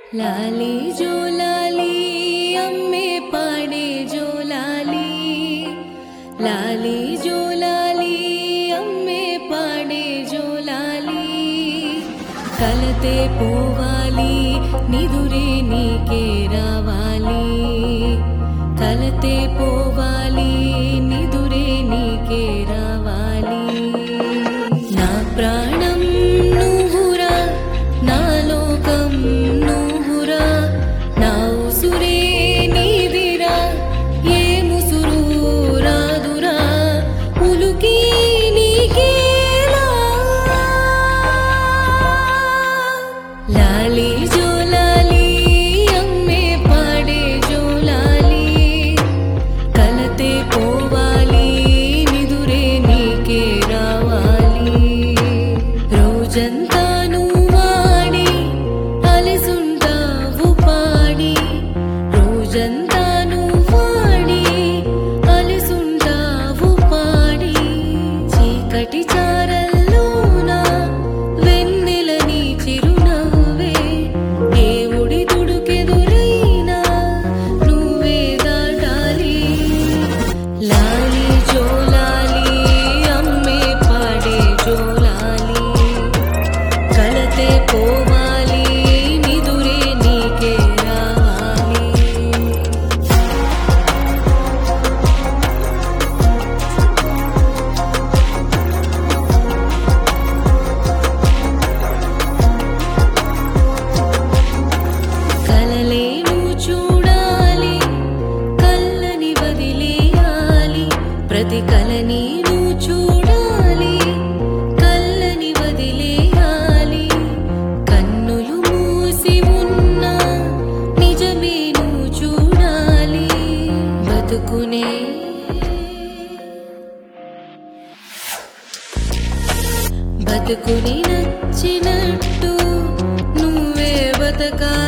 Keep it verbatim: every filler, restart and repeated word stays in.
లాలి జో లాలి అమ్మే పాడే జో లాలి లాలి జో లాలి అమ్మే పాడే జో లాలి కలతే పోవాలి నిదురే నీకే రావాలి కలతే పోవాలి నిదురే నీకే రావాలి నా ప్రాణం నువ్వురా నా లోకం నువ్వురా నా ఉసురే నీదిరా ఏ ముసురు రాదురా ఉలుకి నీకేలా లాలి జో లాలి అమ్మే పాడే జో లాలి కలతే పోవాలి నిదురే నీకే రావాలి రోజంతా నువ్వాడి అలసుంటావు పాడి రోజంతా నువ్వాడి అలసుంటావు పాడి చీకటి చారల్లోన వెన్నెల నీ చిరునవ్వే దేవుడి దుడుకెదురైనా నువ్వే దాటాలి లాలి జో లాలి అమ్మే పాడే జో లాలి కలతే పోవాలి నిదురే నీకే రావాలి కలలేను చూడాలి కళ్ళని వదిలేయాలి ప్రతి కలని నువ్వు చూడాలి కళ్ళని వదిలేయాలి కన్నులు మూసి ఉన్నా నిజమే నువ్వు చూడాలి బతుకునే బతుకుని నచ్చినట్టు నువ్వే బతకాలి